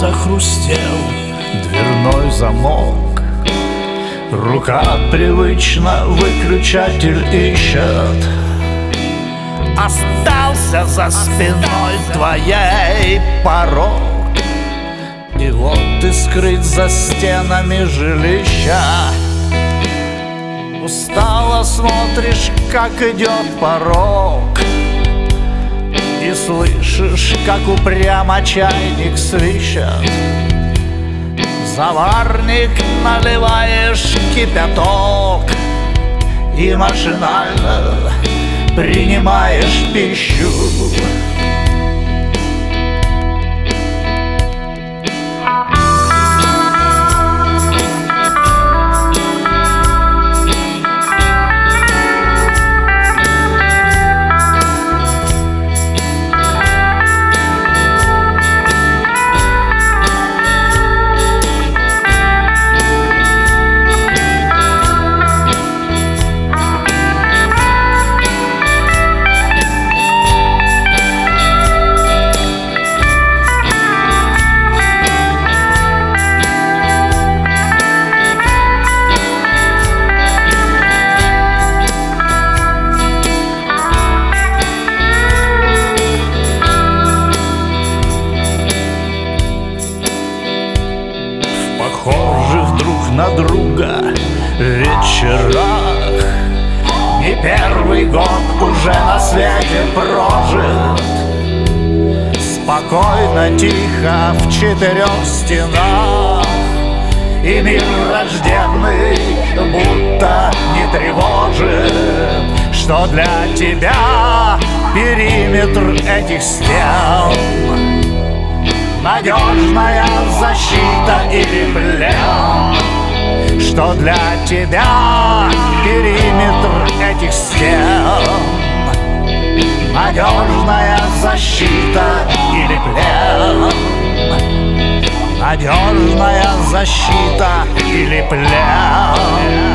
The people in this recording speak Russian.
Захрустел дверной замок, рука привычно выключатель ищет. Остался за спиной твоей порог, и вот ты скрыт за стенами жилища. Устало смотришь, как идет порог, и слышишь, как упрямо чайник свищет. В заварник наливаешь кипяток и машинально принимаешь пищу. Похожих друг на друга вечерах, не первый год уже на свете прожит. Спокойно, тихо в четырех стенах, и мир рожденный будто не тревожит, что для тебя периметр этих стен надежная защита или плен, что для тебя периметр этих стен надежная защита или плен, надежная защита или плен.